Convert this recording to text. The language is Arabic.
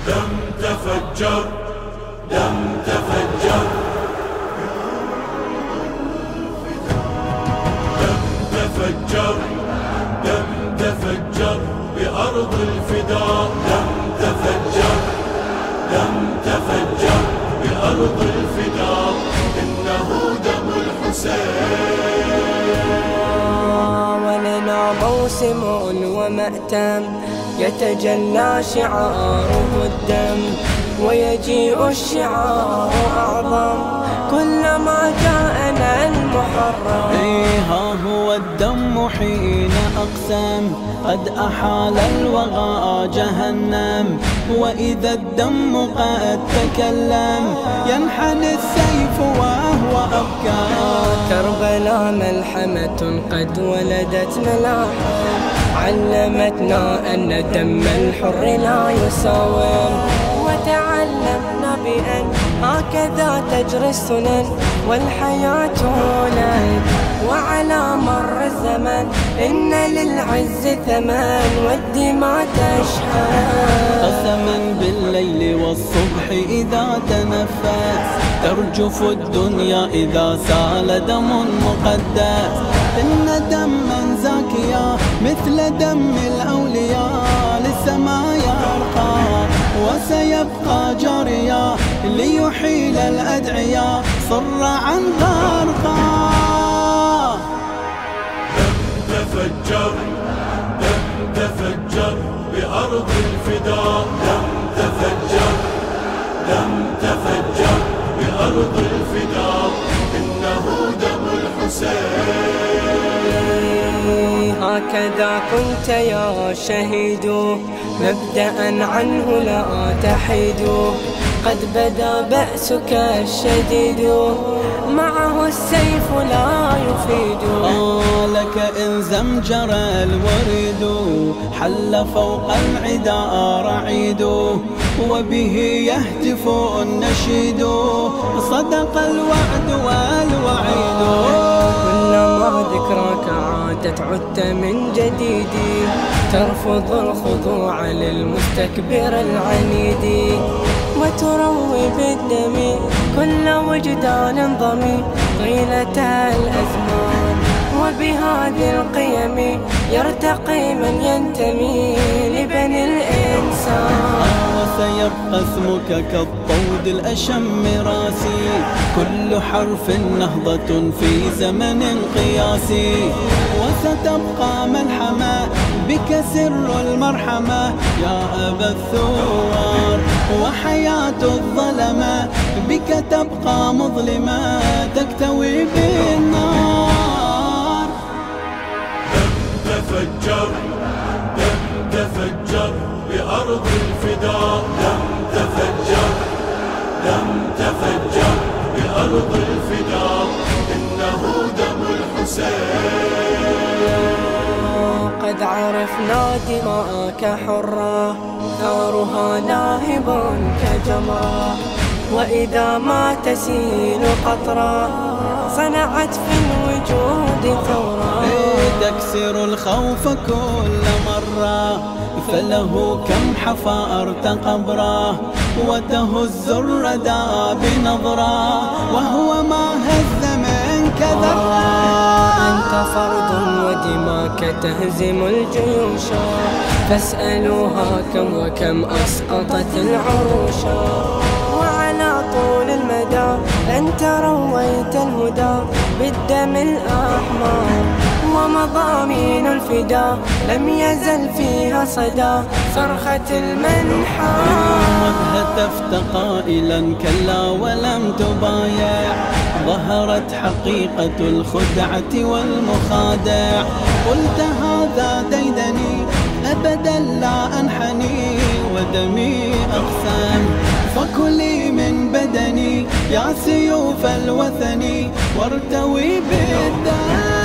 دم تفجر، دم تفجر، دم تفجر، دم تفجر بأرض الفداء، دم تفجر، دم تفجر بأرض الفداء، إنه دم الحسين. ولنا موسم ومأتم يتجلى شعاره الدم، ويجيء الشعار أعظم كلما جاءنا المحرم. ها هو الدم حين أقسم قد أحال الوغى جهنم، وإذا الدم قد تكلم ينحني السيف وهو أبكام. كربلاء ملحمة قد ولدت ملاحم، علمتنا أن دم الحر لا يساوم، وتعلمنا بأن هكذا تجري السنن والحياة لن. وعلى مر الزمن إن للعز ثمن والدماء تشهد. قسما بالليل والصبح إذا تنفس، ترجف الدنيا إذا سال دم مقدس. إن دما زاكيا مثل دم الأولياء للسماء يرقى، وسيبقى جاريا ليحيل الأدعياء صر عن غرقا. دم تفجر، دم تفجر بأرض الفداء، دم تفجر، دم تفجر بأرض الفداء، إنه دم الحسين. هكذا كنت يا شهيد مبدأ عنه لا تحيد، قد بدا بأسك الشديد معه السيف لا يفيد. لك إن زمجر الوريد حل فوق العدا رعيد، وبه يهتف النشيد صدق الوعد والوعيد. كلما ذكراك عادت عدت من جديد، ترفض الخضوع للمستكبر العنيد، وتروي بالدم كل وجدان ضمي طيلة الأزمان. وبهذه القيم يرتقي من ينتمي لبني الإنسان. وسيبقى اسمك كالطود الأشم راسي، كل حرف نهضة في زمن قياسي. وستبقى ملحمة بك سر المرحمة يا أبا الثوار، وحياة الظلمة بك تبقى مظلمة تكتوي بالنار. دم تفجر، دم تفجر بأرض الفداء، دم تفجر، دم تفجر بأرض الفداء، إنه دم الحسين. قد عرفنا دماءك حرة نارها لاهب كجمرة، وإذا ما تسيل قطرة صنعت في الوجود ثورة. تكسر الخوف كل مرة فله كم حفرت قبره، وتهز الردى بنظرة وهو ما هز منك ذرة. أنت فرد ودماك تهزم الجيوش، فاسألوها كم وكم أسقطت العروش. وعلى طول المدى أنت رويت الهدى بالدم الأحمر، ومضامين الفدا لم يزل فيها صدى صرخة المنحى. هتفت قائلا كلا ولم تبايع، ظهرت حقيقة الخدعة والمخادع. قلت هذا ديدني أبدا لا أنحني، ودمي أقسام فكلي من بدني يا سيوف الوثن وارتوي بالدم.